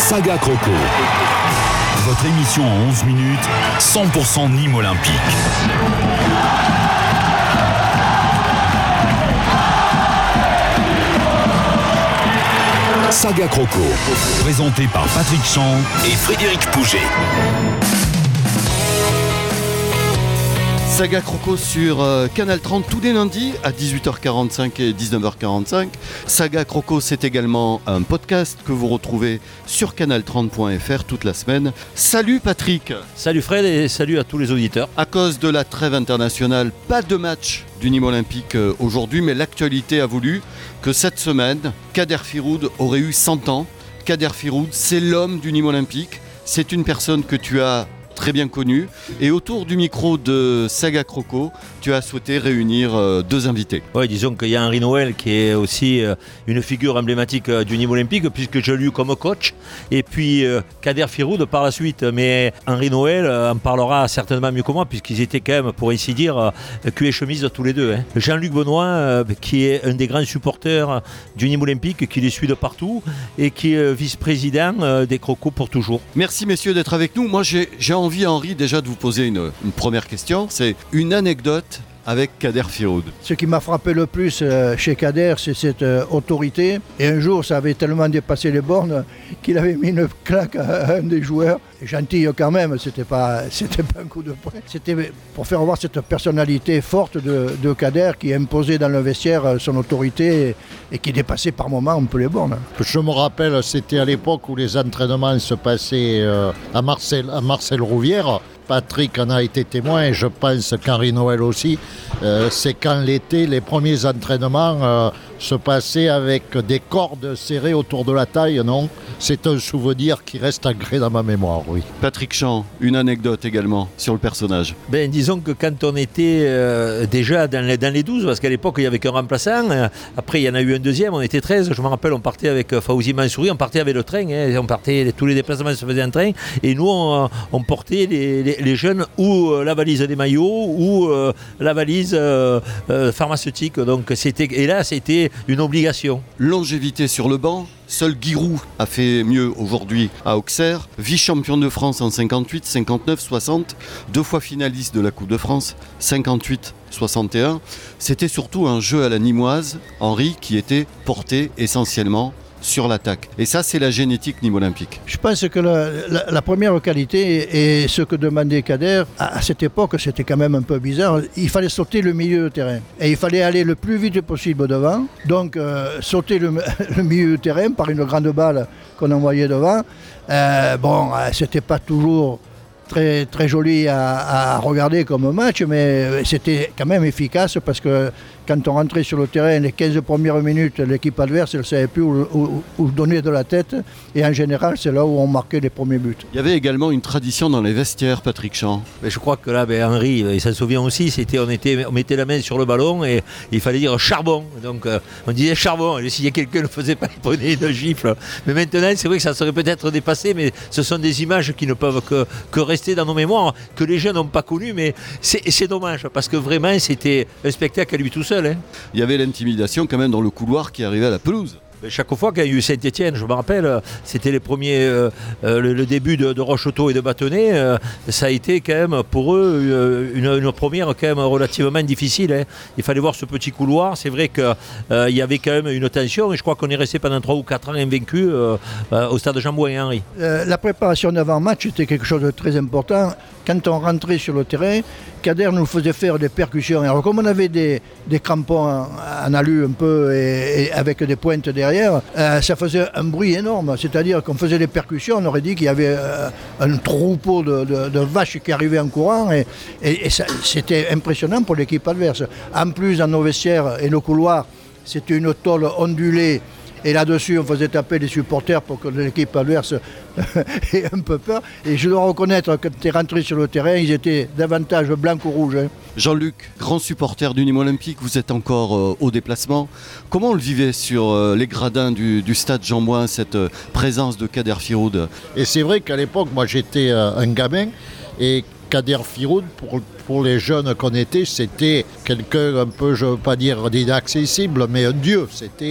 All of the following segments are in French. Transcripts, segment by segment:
Saga Croco. Votre émission en 11 minutes, 100% Nîmes Olympique. Saga Croco, présenté par Patrick Champ et Frédéric Pouget. Saga Croco sur Canal 30 tous les lundis à 18h45 et 19h45. Saga Croco, c'est également un podcast que vous retrouvez sur canal30.fr toute la semaine. Salut Patrick. Salut Fred et salut à tous les auditeurs. À cause de la trêve internationale, pas de match du Nîmes Olympique aujourd'hui, mais l'actualité a voulu que cette semaine, Kader Firoud aurait eu 100 ans. Kader Firoud, c'est l'homme du Nîmes Olympique. C'est une personne que tu as très bien connu, et autour du micro de Saga Croco, tu as souhaité réunir deux invités. Oui, disons qu'il y a Henri Noël qui est aussi une figure emblématique du Nîmes Olympique, puisque je l'ai eu comme coach, et puis Kader Firoud par la suite. Mais Henri Noël en parlera certainement mieux que moi, puisqu'ils étaient quand même, pour ainsi dire, cul et chemise tous les deux. Jean-Luc Benoît, qui est un des grands supporters du Nîmes Olympique, qui les suit de partout, et qui est vice-président des Crocos pour toujours. Merci messieurs d'être avec nous. Moi j'ai envie, Henri, déjà de vous poser une première question. C'est une anecdote avec Kader Firoud. Ce qui m'a frappé le plus chez Kader, c'est cette autorité. Et un jour, ça avait tellement dépassé les bornes qu'il avait mis une claque à un des joueurs. Gentil quand même, c'était pas un coup de poing. C'était pour faire voir cette personnalité forte de Kader qui imposait dans le vestiaire son autorité et qui dépassait par moments un peu les bornes. Je me rappelle, c'était à l'époque où les entraînements se passaient à Marcel Rouvière. Patrick en a été témoin et je pense qu'Henri Noël aussi. C'est quand l'été, les premiers entraînements se passaient avec des cordes serrées autour de la taille, non ? C'est un souvenir qui reste ancré dans ma mémoire, oui. Patrick Champ, une anecdote également sur le personnage. Disons que quand on était déjà dans les 12, parce qu'à l'époque il n'y avait qu'un remplaçant, après il y en a eu un deuxième, on était 13, je me rappelle, on partait avec Fawzi Mansouri, on partait avec le train, on partait, tous les déplacements se faisaient en train, et nous on portait les jeunes ou la valise des maillots ou la valise pharmaceutique, donc c'était une obligation. Longévité sur le banc. Seul Giroud a fait mieux aujourd'hui à Auxerre, vice-champion de France en 58, 59, 60, 2 fois finaliste de la Coupe de France, 58, 61. C'était surtout un jeu à la nîmoise, Henri, qui était porté essentiellement sur l'attaque. Et ça, c'est la génétique Nîmes Olympique. Je pense que la première qualité et ce que demandait Kader, à cette époque, c'était quand même un peu bizarre. Il fallait sauter le milieu de terrain. Et il fallait aller le plus vite possible devant. Donc, sauter le milieu de terrain par une grande balle qu'on envoyait devant. C'était pas toujours très, très joli à regarder comme match, mais c'était quand même efficace parce que quand on rentrait sur le terrain, les 15 premières minutes, l'équipe adverse, elle ne savait plus où donner de la tête. Et en général, c'est là où on marquait les premiers buts. Il y avait également une tradition dans les vestiaires, Patrick Champ. Je crois que là, Henri, il s'en souvient aussi, on mettait la main sur le ballon et il fallait dire charbon. Donc on disait charbon, et si quelqu'un ne le faisait pas, il prenait une gifle. Mais maintenant, c'est vrai que ça serait peut-être dépassé, mais ce sont des images qui ne peuvent que rester dans nos mémoires, que les jeunes n'ont pas connues, mais c'est dommage, parce que vraiment, c'était un spectacle à lui tout seul. Il y avait l'intimidation quand même dans le couloir qui arrivait à la pelouse. Chaque fois qu'il y a eu Saint-Étienne, je me rappelle, c'était les premiers, le début de Rocheteau et de Bâtonnet, ça a été quand même pour eux une première quand même relativement difficile. Il fallait voir ce petit couloir. C'est vrai qu'il y avait quand même une tension et je crois qu'on est resté pendant 3 ou 4 ans invaincu au stade Jean-Bouin et Henri. La préparation d'avant-match était quelque chose de très important. Quand on rentrait sur le terrain, Kader nous faisait faire des percussions. Alors comme on avait des crampons en alu un peu et avec des pointes derrière, ça faisait un bruit énorme. C'est-à-dire qu'on faisait des percussions, on aurait dit qu'il y avait un troupeau de vaches qui arrivaient en courant et c'était impressionnant pour l'équipe adverse. En plus, dans nos vestiaires et nos couloirs, c'était une tôle ondulée. Et là-dessus, on faisait taper les supporters pour que l'équipe adverse ait un peu peur. Et je dois reconnaître que quand tu es rentré sur le terrain, ils étaient davantage blancs ou rouges. Jean-Luc, grand supporter du Nîmes Olympique, vous êtes encore au déplacement. Comment on le vivait sur les gradins du stade Jean-Bouin, cette présence de Kader Firoud ? Et c'est vrai qu'à l'époque, moi j'étais un gamin et Kader Firoud, pour les jeunes qu'on était, c'était quelqu'un un peu, je ne veux pas dire d'inaccessible, mais un dieu. C'était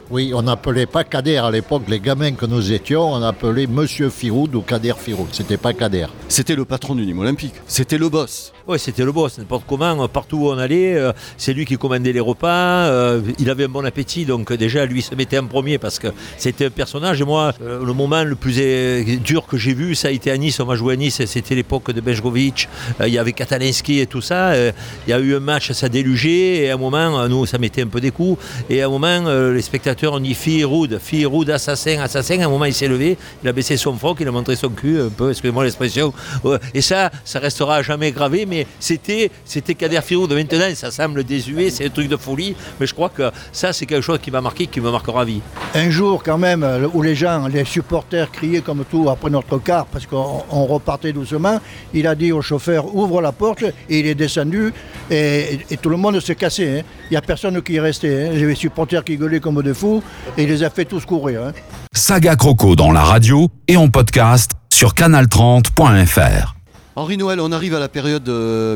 Oui, on n'appelait pas Kader à l'époque, les gamins que nous étions, on appelait Monsieur Firoud ou Kader Firoud, c'était pas Kader. C'était le patron du Nîmes Olympique, c'était le boss. Oui, c'était le boss, n'importe comment, partout où on allait, c'est lui qui commandait les repas, il avait un bon appétit, donc déjà lui se mettait en premier parce que c'était un personnage. Et moi, le moment le plus dur que j'ai vu, ça a été à Nice, on m'a joué à Nice, c'était l'époque de Bejkovic, il y avait Katalinski et tout ça, il y a eu un match, ça délugeait, et à un moment, nous, ça mettait un peu des coups, et à un moment, les spectateurs ont dit Firoud, assassin, à un moment il s'est levé, il a baissé son froc, il a montré son cul, un peu, excusez-moi l'expression, et ça restera à jamais gravé, mais c'était Kader Firoud. Maintenant, ça semble désuet, c'est un truc de folie, mais je crois que ça, c'est quelque chose qui m'a marqué, qui me marquera à vie. Un jour, quand même, où les supporters criaient comme tout après notre quart, parce qu'on repartait doucement, il a dit au chauffeur, ouvre la porte, et il est descendu, et tout le monde s'est cassé. Hein. Il n'y a personne qui est resté. Hein. J'ai les supporters qui gueulaient comme des fous, et il les a fait tous courir. Hein. Saga Croco dans la radio et en podcast sur canal30.fr. Henri Noël, on arrive à la période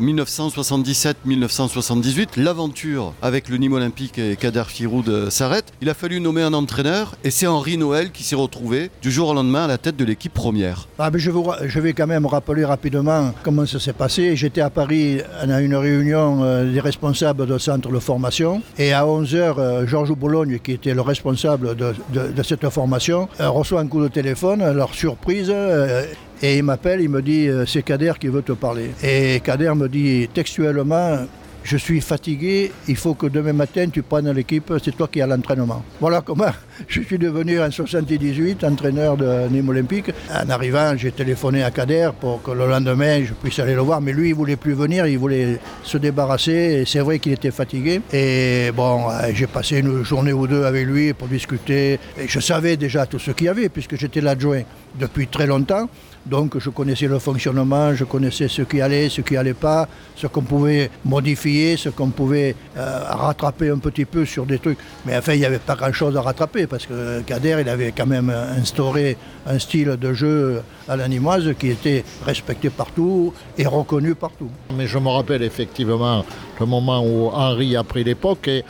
1977-1978. L'aventure avec le Nîmes Olympique et Kader Firoud s'arrête. Il a fallu nommer un entraîneur et c'est Henri Noël qui s'est retrouvé du jour au lendemain à la tête de l'équipe première. Je vais quand même rappeler rapidement comment ça s'est passé. J'étais à Paris à une réunion des responsables de centre de formation et à 11h, Georges Boulogne, qui était le responsable de cette formation, reçoit un coup de téléphone, leur surprise. Et il m'appelle, il me dit « c'est Kader qui veut te parler ». Et Kader me dit textuellement « je suis fatigué, il faut que demain matin tu prennes l'équipe, c'est toi qui es à l'entraînement ». Voilà comment je suis devenu en 1978 entraîneur de Nîmes Olympique. En arrivant, j'ai téléphoné à Kader pour que le lendemain je puisse aller le voir, mais lui il ne voulait plus venir, il voulait se débarrasser et c'est vrai qu'il était fatigué. Et bon, j'ai passé une journée ou deux avec lui pour discuter. Et je savais déjà tout ce qu'il y avait puisque j'étais l'adjoint depuis très longtemps. Donc je connaissais le fonctionnement, je connaissais ce qui allait pas, ce qu'on pouvait modifier, ce qu'on pouvait rattraper un petit peu sur des trucs. Mais enfin, il n'y avait pas grand-chose à rattraper parce que Kader, il avait quand même instauré un style de jeu à la Nîmoise qui était respecté partout et reconnu partout. Mais je me rappelle effectivement le moment où Henri a pris l'époque et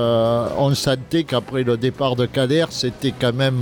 on sentait qu'après le départ de Kader, c'était quand même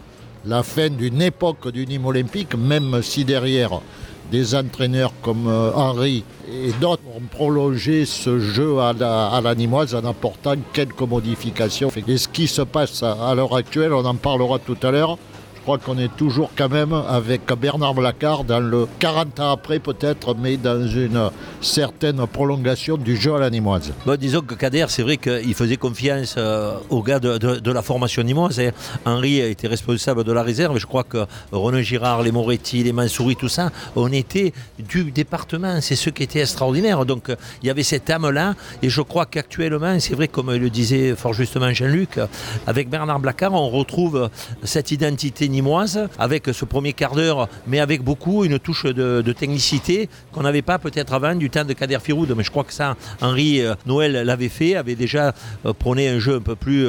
la fin d'une époque du Nîmes Olympique, même si derrière des entraîneurs comme Henri et d'autres ont prolongé ce jeu à la Nîmoise en apportant quelques modifications. Et ce qui se passe à l'heure actuelle, on en parlera tout à l'heure. Je crois qu'on est toujours quand même avec Bernard Blacard dans le 40 ans après peut-être, mais dans une certaine prolongation du jeu à la Nîmoise. Bon, disons que Kader, c'est vrai qu'il faisait confiance aux gars de la formation nîmoise. Hein. Henri a été responsable de la réserve et je crois que René Girard, les Moretti, les Mansouri, tout ça, on était du département. C'est ce qui était extraordinaire. Donc il y avait cette âme-là et je crois qu'actuellement, c'est vrai comme le disait fort justement Jean-Luc, avec Bernard Blacard, on retrouve cette identité nîmoise avec ce premier quart d'heure, mais avec beaucoup une touche de technicité qu'on n'avait pas peut-être avant du temps de Kader Firoud. Mais je crois que ça, Henri Noël l'avait fait, avait déjà prôné un jeu un peu plus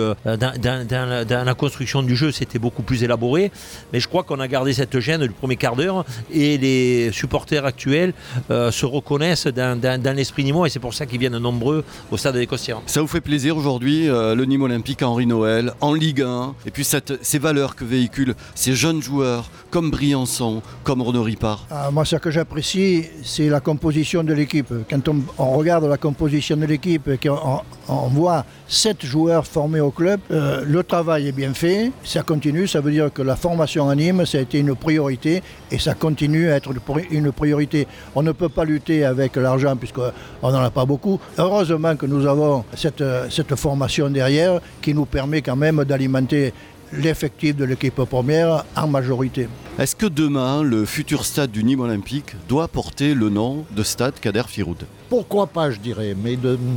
dans la construction du jeu, c'était beaucoup plus élaboré. Mais je crois qu'on a gardé cette gêne du premier quart d'heure et les supporters actuels se reconnaissent dans l'esprit nîmois et c'est pour ça qu'ils viennent nombreux au stade des Costières. Ça vous fait plaisir aujourd'hui, le Nîmes Olympique Henri Noël, en Ligue 1, et puis ces valeurs que véhiculent ces jeunes joueurs comme Briançon, comme Renaud Ripard? Moi, ce que j'apprécie, c'est la composition de l'équipe. Quand on regarde la composition de l'équipe et qu'on voit 7 joueurs formés au club, le travail est bien fait, ça continue, ça veut dire que la formation à Nîmes, ça a été une priorité et ça continue à être une priorité. On ne peut pas lutter avec l'argent puisqu'on n'en a pas beaucoup. Heureusement que nous avons cette formation derrière qui nous permet quand même d'alimenter l'effectif de l'équipe première en majorité. Est-ce que demain, le futur stade du Nîmes Olympique doit porter le nom de stade Kader Firoud? Pourquoi pas, je dirais, mais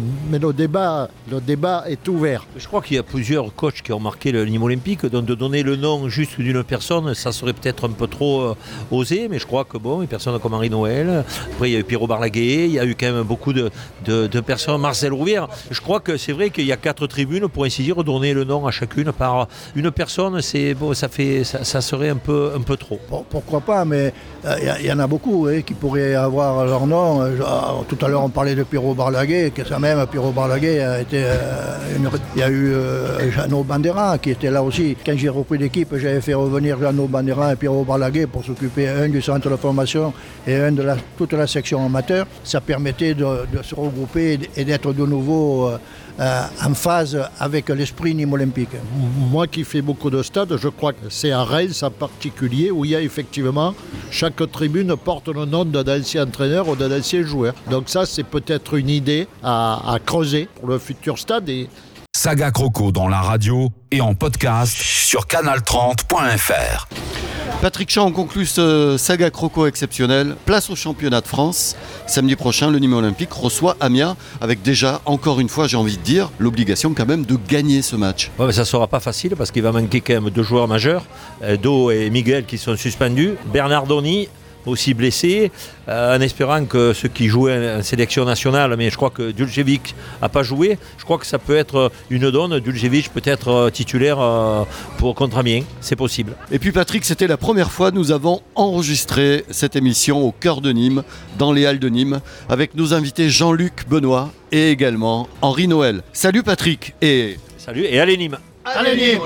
le débat est ouvert. Je crois qu'il y a plusieurs coachs qui ont marqué le Nîmes Olympique, donc de donner le nom juste d'une personne, ça serait peut-être un peu trop osé, mais je crois que bon, une personne comme Henri Noël, après il y a eu Pierrot Barlaguet, il y a eu quand même beaucoup de personnes, Marcel Rouvière. Je crois que c'est vrai qu'il y a 4 tribunes, pour ainsi dire, donner le nom à chacune par une personne, c'est bon, ça serait un peu trop. Bon, pourquoi pas, mais il y en a beaucoup qui pourraient avoir leur nom. Tout à l'heure l'heure, on parlait de Pierrot Barlaguet, que ça même, Pierrot Barlaguet a été. Il y a eu Jeannot Bandera qui était là aussi. Quand j'ai repris l'équipe, j'avais fait revenir Jeannot Bandera et Pierrot Barlaguet pour s'occuper un du centre de formation et un de toute la section amateur. Ça permettait de se regrouper et d'être de nouveau en phase avec l'esprit Nîmes Olympique. Moi qui fais beaucoup de stades, je crois que c'est à Reims en particulier où il y a effectivement, chaque tribune porte le nom d'un ancien entraîneur ou d'un ancien joueur. Donc ça, c'est peut-être une idée à creuser pour le futur stade. Saga Croco dans la radio et en podcast sur canal30.fr. Patrick Champ, on conclut ce Saga Croco exceptionnel. Place au championnat de France. Samedi prochain, le Nîmes Olympique reçoit Amiens avec déjà, encore une fois, j'ai envie de dire, l'obligation quand même de gagner ce match. Ouais, mais ça ne sera pas facile parce qu'il va manquer quand même 2 joueurs majeurs, Do et Miguel qui sont suspendus, Bernardoni aussi blessé, en espérant que ceux qui jouaient en sélection nationale, mais je crois que Djurdjevic n'a pas joué, je crois que ça peut être une donne, Djurdjevic peut être titulaire contre Amiens, c'est possible. Et puis Patrick, c'était la première fois que nous avons enregistré cette émission au cœur de Nîmes, dans les Halles de Nîmes, avec nos invités Jean-Luc Benoît et également Henri Noël. Salut Patrick et... Salut et allez Nîmes. Allez Nîmes.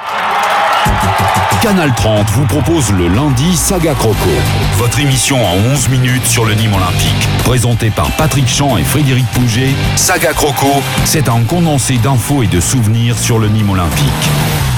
Canal 30 vous propose le lundi Saga Croco, votre émission en 11 minutes sur le Nîmes Olympique. Présentée par Patrick Champ et Frédéric Pouget, Saga Croco, c'est un condensé d'infos et de souvenirs sur le Nîmes Olympique.